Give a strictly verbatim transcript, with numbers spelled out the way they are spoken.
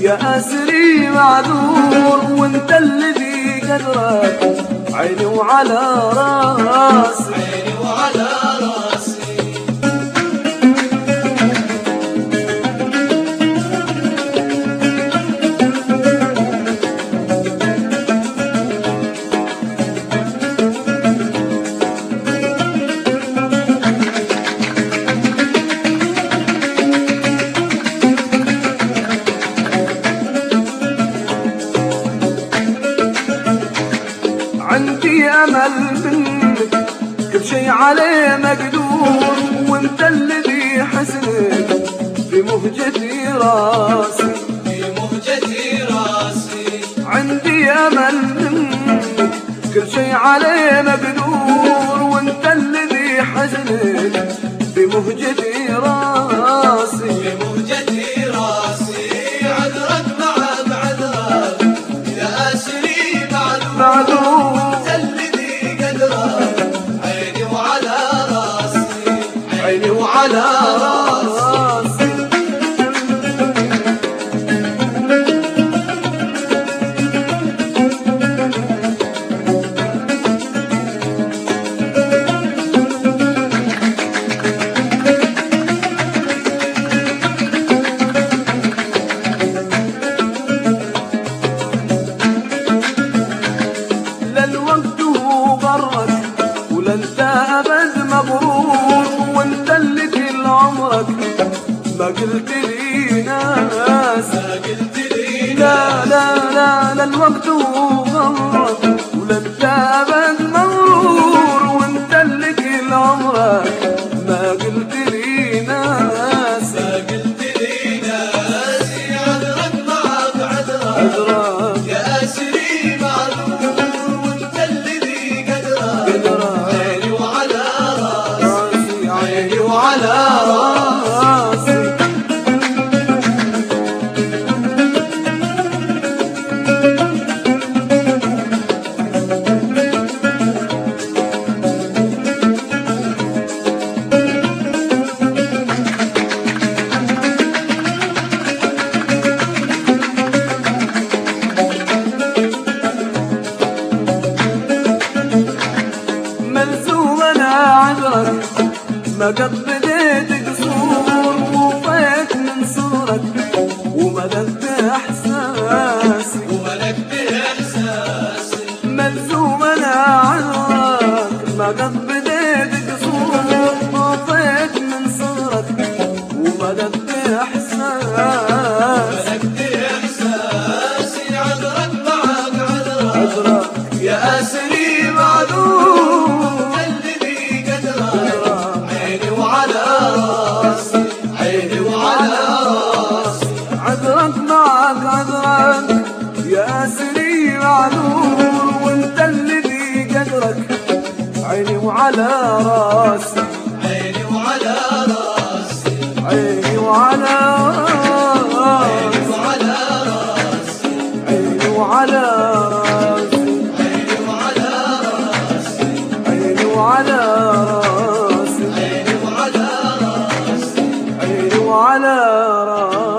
يا أسري معذور وانت الذي قدرك عيني وعلى راسي عيني وعلى راسي. عندي أمل منك كل شي عليه مقدور وانت الذي حسنك في مهجتي راسي في مهجتي راسي. عندي أمل منك كل شي عليه مقدور وانت الذي حسنك في مهجتي راسي في مهجتي راسي. عذرك معك عذرك يا أسري معذور معذور عيني وعلى راسي. لا الوقت غرك ولا انت ابد مغرور وانت اللي كل عمرك ما قلت لي ناس ما قلت لي لا لا لا لا الوقت غرك ولا انت ابد مغرور وانت اللي كل عمرك ما قلت لي ناس ما قلت لي ناس. عذرك معك عذرك عذرك يا أسري معذور وانت الذي قدرك قدرك عيني وعلى راسي. راسي عيني وعلى راسي. ملزوم انا عذرك ما قد بديت قصور ووفيت من صورك وملكت احساسي وملكت إحساسي. ملزوم انا عذرك ما قد بديت قصور ووفيت من صورك وملكت احساسي ملكت إحساسي. عذرك معك عذرك عذرك يا أسري معذور الذي قدرك عيني وعلى راسي. عيني وعلى راسي. عذرك معك عذرك يا أسري معذور وانت الذي قدرك عيني وعلى راسي عيني وعلى راسي. عيني وعلى عيني راسي وعلى راسي. عيني وعلى راسي عيني وعلى راسي. عيني وعلى راسي عيني وعلى راسي. عيني وعلى راسي